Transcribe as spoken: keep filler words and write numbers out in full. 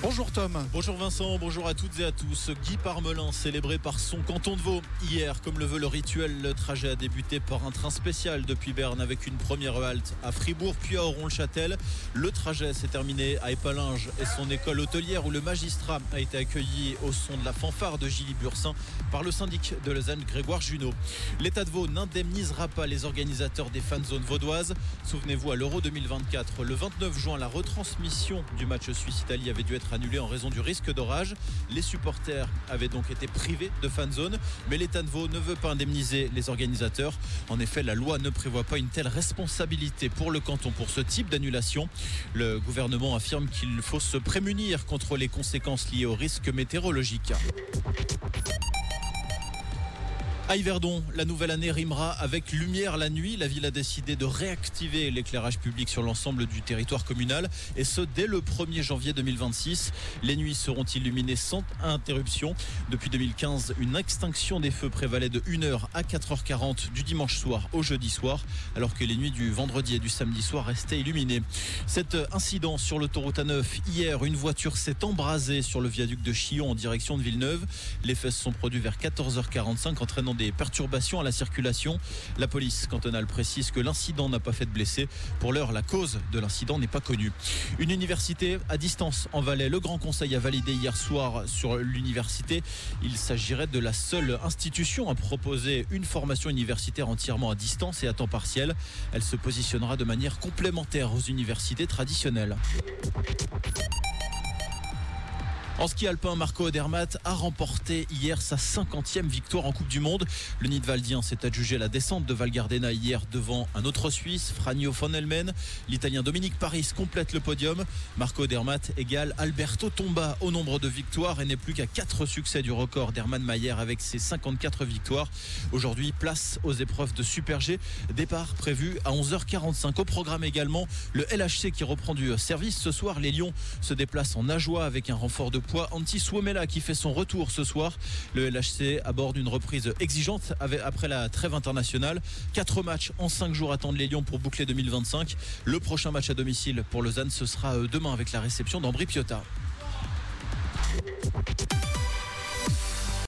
Bonjour Tom. Bonjour Vincent, bonjour à toutes et à tous. Guy Parmelin, célébré par son canton de Vaud. Hier, comme le veut le rituel, le trajet a débuté par un train spécial depuis Berne avec une première halte à Fribourg puis à Oron-le-Châtel. Le trajet s'est terminé à Épalinges et son école hôtelière où le magistrat a été accueilli au son de la fanfare de Gilly Bursin par le syndic de Lausanne Grégoire Junot. L'État de Vaud n'indemnisera pas les organisateurs des fan zones vaudoises. Souvenez-vous, à l'Euro deux mille vingt-quatre, le vingt-neuf juin, la retransmission du match Suisse-Italie avait dû être annulée en raison du risque d'orage. Les supporters avaient donc été privés de fan zone, mais l'État de Vaud ne veut pas indemniser les organisateurs. En effet, la loi ne prévoit pas une telle responsabilité pour le canton pour ce type d'annulation. Le gouvernement affirme qu'il faut se prémunir contre les conséquences liées aux risques météorologiques. À Yverdon, la nouvelle année rimera avec lumière la nuit. La ville a décidé de réactiver l'éclairage public sur l'ensemble du territoire communal et ce dès le premier janvier deux mille vingt-six. Les nuits seront illuminées sans interruption. Depuis deux mille quinze, une extinction des feux prévalait de une heure à quatre heures quarante du dimanche soir au jeudi soir, alors que les nuits du vendredi et du samedi soir restaient illuminées. Cet incident sur l'autoroute A neuf, hier, une voiture s'est embrasée sur le viaduc de Chillon en direction de Villeneuve. Les faits se sont produits vers quatorze heures quarante-cinq, entraînant des perturbations à la circulation. La police cantonale précise que l'incident n'a pas fait de blessés. Pour l'heure, la cause de l'incident n'est pas connue. Une université à distance en Valais. Le Grand Conseil a validé hier soir sur l'université. Il s'agirait de la seule institution à proposer une formation universitaire entièrement à distance et à temps partiel. Elle se positionnera de manière complémentaire aux universités traditionnelles. En ski alpin, Marco Odermatt a remporté hier sa cinquantième victoire en Coupe du Monde. Le Nidwaldien s'est adjugé la descente de Val Gardena hier devant un autre Suisse, Franjo van Helmen. L'Italien Dominique Paris complète le podium. Marco Odermatt égale Alberto Tomba au nombre de victoires et n'est plus qu'à quatre succès du record d'Hermann Maier avec ses cinquante-quatre victoires. Aujourd'hui, place aux épreuves de Super G. Départ prévu à onze heures quarante-cinq. Au programme également, le L H C qui reprend du service. Ce soir, les Lions se déplacent en Ajoie avec un renfort de poids. Antti Suomela qui fait son retour ce soir. Le L H C aborde une reprise exigeante après la trêve internationale. Quatre matchs en cinq jours attendent les Lions pour boucler deux mille vingt-cinq. Le prochain match à domicile pour Lausanne, ce sera demain avec la réception d'Ambri Piotta.